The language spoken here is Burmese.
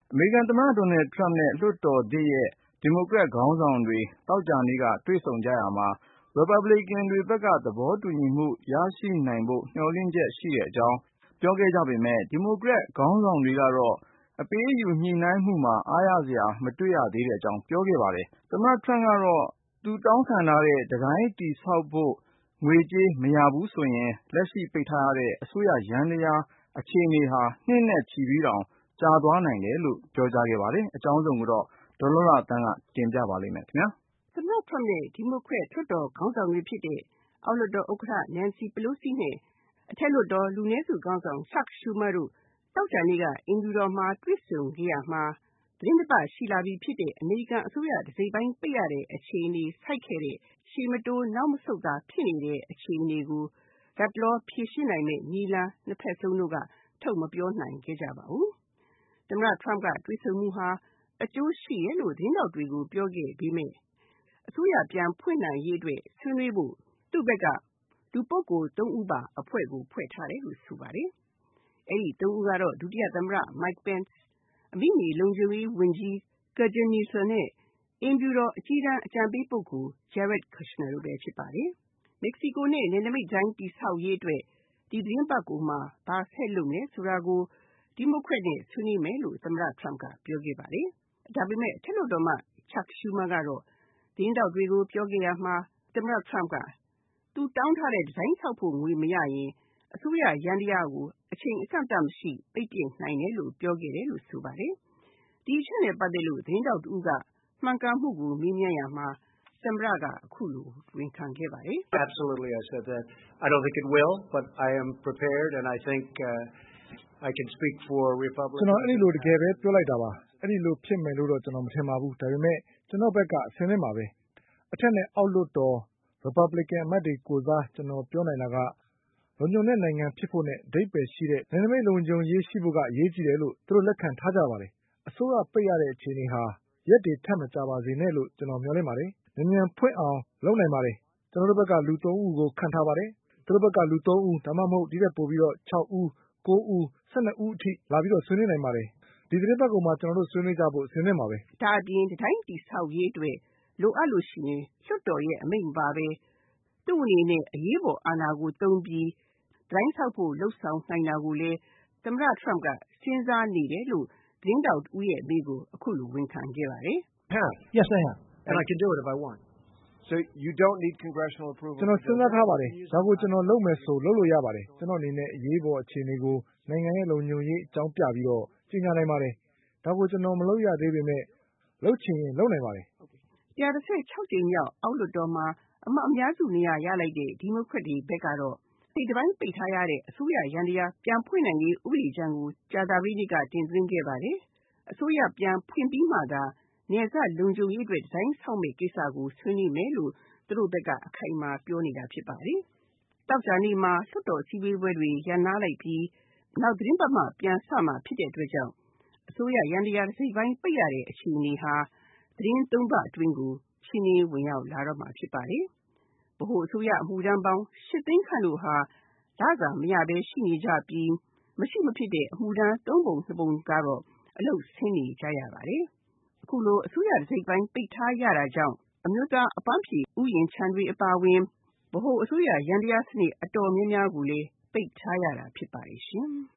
အမေရိကန်သမ္မတ Donald Trump နဲ့ လွှတ်တော်သစ်ရဲ့ဒီမိုကရက်ခေါင်းဆောင်တွေ သောကြာနေ့ကတွေ့ဆုံကြရာမှာ ရီပတ်ဘလစ်ကန်တွေဘက်က သဘောတူညီမှုရရှိနိုင်ဖို့ မျှော်လင့်ချက်ရှိတဲ့အကြောင်းပြောခဲ့ကြပေမဲ့ ဒီမိုကရက်ခေါင်းဆောင်တွေကတော့ အပေးအယူညှိနှိုင်းမှုမှာ အားရစရာမတွေ့ရသေးတဲ့အကြောင်းပြောခဲ့ပါတယ်။ သမ္မတ Trump ကတော့ သူတောင်းခံထားတဲ့ တံတိုင်းတည်ဆောက်ဖို့ ငွေကြေးမရဘူးဆိုရင် လက်ရှိပိတ်ထားရတဲ့ အစိုးရယန္တရားအခြေအနေဟာ နှစ်နဲ့ချီပြီးတောင်ကြာသွားနိုင်တယ်လို့ပြောကြားခဲ့ပါတယ်။ အကြောင်းစုံကိုတော့ ဒေါ်လှလှသန်းကတင်ပြပါလိမ့်မယ်ခင်ဗျာ။ သမ္မတ Trump နဲ့ ဒီမိုကရက်လွှတ်တော်ခေါင်းဆောင်တွေဖြစ်တဲ့ အောက်လွှတ်တော်ဥက္ကဋ္ဌ Nancy Pelosi နဲ့ အထက်လွှတ်တော်လူနည်းစုခေါင်းဆောင် Chuck Schumer တို့ သောကြာနေ့က အိမ်ဖြူတော်မှာတွေ့ဆုံခဲ့ရာမှာ သီတင်းတပတ်ရှိလာပြီဖြစ်တဲ့ အမေရိကန်အစိုးရတစိတ်ပိုင်းပိတ်ရတဲ့အခြေအနေဆိုက်ခဲ့တဲ့ ရှေ့မတိုးနောက်မဆုတ်သာဖြစ်နေတဲ့အခြေအနေကို လတ်တလောဖြေရှင်းနိုင်မယ့်နည်းလမ်းနှစ်ဖက်စလုံးတို့ကထုတ်မပြောနိုင်ခဲ့ကြပါဘူး။ သမ္မတ Trump ကတွေ့ဆုံမှုဟာအကျိုးရှိတယ်လို့သတင်းထောက်တွေကိုပြောခဲ့ပေမဲ့ အစိုးရပြန်ဖွင့်နိုင်ရေးအတွက်ဆွေးနွေးဖို့သူ့ဘက်ကလူပုဂ္ဂိုလ် ၃ ဦးပါအဖွဲ့ကိုဖွဲ့ထားတယ်လို့ဆိုပါတယ်။ အဲဒီ ၃ ဦးကတော့ ဒုတိယသမ္မတ Mike Pence ၊ အမိမြေလုံခြုံရေးဝန်ကြီး Kirstjen Nielsen နဲ့ အိမ်ဖြူတော်အကြီးတန်းအကြံပေးပုဂ္ဂိုလ် Jared Kushner တို့ပဲဖြစ်ပါတယ်။ မက္ကဆီကိုနဲ့နယ်နိမိတ်တံတိုင်းတည်ဆောက်ရေးအတွက် ဒီသတင်းပတ်ကုန်မှာဘာဆက်လုပ်မလဲဆိုတာကို ဒီမိုကရက်နဲ့ဆွေးနွေးမယ်လို့သမ္မတ Trump ကပြောခဲ့ပါတယ်။ ဒါပေမဲ့ အထက်လွှတ်တော်အမတ် Chuck Schumer ကတော့သတင်းထောက်တွေကိုပြောခဲ့ရာမှာ သမ္မတ Trump ကသူတောင်းထားတဲ့တံတိုင်းဆောက်ဖို့ငွေမရရင် အစိုးရယန္တရားကိုအချိန်အကန့်အသတ်မရှိပိတ်ပစ်နိုင်တယ်လို့ပြောခဲ့တယ်လို့ဆိုပါတယ်။ ဒီအချက်နဲ့ပတ်သက်လို့သတင်းထောက်တဦးကမှန်ကန်မှုကိုမေးမြန်းရာမှာ သမ္မတကအခုလိုဝန်ခံခဲ့ပါတယ်။ Absolutely, I said that. I don't think it will, but I am prepared and I think I can speak for Republicans. ကျွန်တော်အဲ့ဒီလိုတကယ်ပဲပြောလိုက်တာပါ။အဲ့ဒီလိုဖြစ်မယ်လို့တော့ကျွန်တော်မထင်ပါဘူး။ဒါပေမဲ့ကျွန်တော်ဘက်ကအဆင်သင့်ပါပဲ။အထက်နဲ့အောက်လွှတ်တော် Republican အမတ်တွေကိုယ်စားကျွန်တော်ပြောနိုင်တာက လုံခြုံတဲ့နိုင်ငံဖြစ်ဖို့နဲ့အဓိပ္ပါယ်ရှိတဲ့နယ်နိမိတ်လုံခြုံရေးရှိဖို့ကအရေးကြီးတယ်လို့သူတို့လက်ခံထားကြပါတယ်။အစိုးရပိတ်ရတဲ့အခြေအနေဟာရက်တွေထပ်မကြာပါစေနဲ့လို့ကျွန်တော်မျှော်လင့်ပါတယ်။မြန်မြန်ဖွင့်အောင်လုပ်နိုင်ပါတယ်။ကျွန်တော်တို့ဘက်ကလူ ၃ ဦးကိုခန့်ထားပါတယ်။သူတို့ဘက်ကလူ ၃ ဦးဒါမှမဟုတ်ဒီထက်ပိုပြီးတော့ ၆ ဦး၊ 9 ဦး၊ 12 ဦးအထိလာပြီးတော့ဆွေးနွေးနိုင်ပါတယ်။ဒီသတင်းပတ်ကုန်မှာကျွန်တော်တို့ဆွေးနွေးကြဖို့အဆင်သင့်ပါပဲ။ဒါအပြင်တံတိုင်းတည်ဆောက်ရေးအတွက်လိုအပ်လို့ရှိရင်လွှတ်တော်ရဲ့အမိန့်မပါပဲသူ့အနေနဲ့အရေးပေါ်အာဏာကိုသုံးပြီးတံတိုင်းဆောက်ဖို့လုပ်ဆောင်နိုင်တာကိုလည်းသမ္မတ Trump ကစဉ်းစားနေတယ်လို့သတင်းထောက်တဦးရဲ့အမေးကိုအခုလိုဝန်ခံခဲ့ပါတယ်။ Yes, I have. And I can do it if I want. So you don't need congressional approval. ကျွန်တော်စဉ်းစားထားပါတယ်။ဒါကိုကျွန်တော်လုပ်မယ်ဆိုလုပ်လို့ရပါတယ်။ကျွန်တော်အနေနဲ့အရေးပေါ်အခြေအနေကိုနိုင်ငံရဲ့လုံခြုံရေးအကြောင်းပြပြီးတော့ကြေညာနိုင်ပါတယ်။ဒါကိုကျွန်တော်မလုပ်ရသေးပေမဲ့လုပ်ချင်ရင်လုပ်နိုင်ပါတယ်။116 ကြိမ်မြောက်အောက်လွှတ်တော်မှာအမတ်အများစုနေရာရလိုက်တဲ့ဒီမိုကရက်တွေဘက်ကတော့ဒီတပိုင်းပိတ်ထားရတဲ့အစိုးရယန္တရားပြန်ဖွင့်နိုင်ရေးဥပဒေကြမ်းကိုကြာသပတေးနေ့ကတင်သွင်းခဲ့ပါတယ်။အစိုးရပြန်ဖွင့်ပြီးမှသာနယ်စပ်လုံခြုံရေးအတွက်တံတိုင်းဆောက်မယ့်ကိစ္စကိုဆွေးနွေးမယ်လို့သူတို့ဘက်ကအခိုင်အမာပြောနေတာဖြစ်ပါတယ်။သောကြာနေ့မှာလွှတ်တော်စည်းဝေးပွဲတွေရပ်နားလိုက်ပြီးနောက်သတင်းပတ်မှပြန်စမှာဖြစ်တဲ့အတွက်ကြောင့်အစိုးရယန္တရားတစိတ်ပိုင်းပိတ်ရတဲ့အခြေအနေဟာသတင်း ၃ ပတ်အတွင်းကိုရှင်းလင်းဝင်ရောက်လာတော့မှာဖြစ်ပါတယ်။ဗဟိုအစိုးရအမှုထမ်းပေါင်း8 သိန်းခန့်တို့ဟာလစာမရဘဲရှိနေကြပြီးမရှိမဖြစ်တဲ့အမှုထမ်း3 ပုံ 2 ပုံကတော့အလုပ်ဆင်းနေကြရပါတယ်။အခုလိုအစိုးရတစိတ်ပိုင်းပိတ်ထားရတာကြောင့်အမျိုးသားအပန်းဖြေဥယျာဉ်ခြံတွေအပါအဝင်ဗဟိုအစိုးရယန္တရားစနစ်အတော်များများကိုလည်းပိတ်ထားရတာဖြစ်ပါတယ်ရှင်။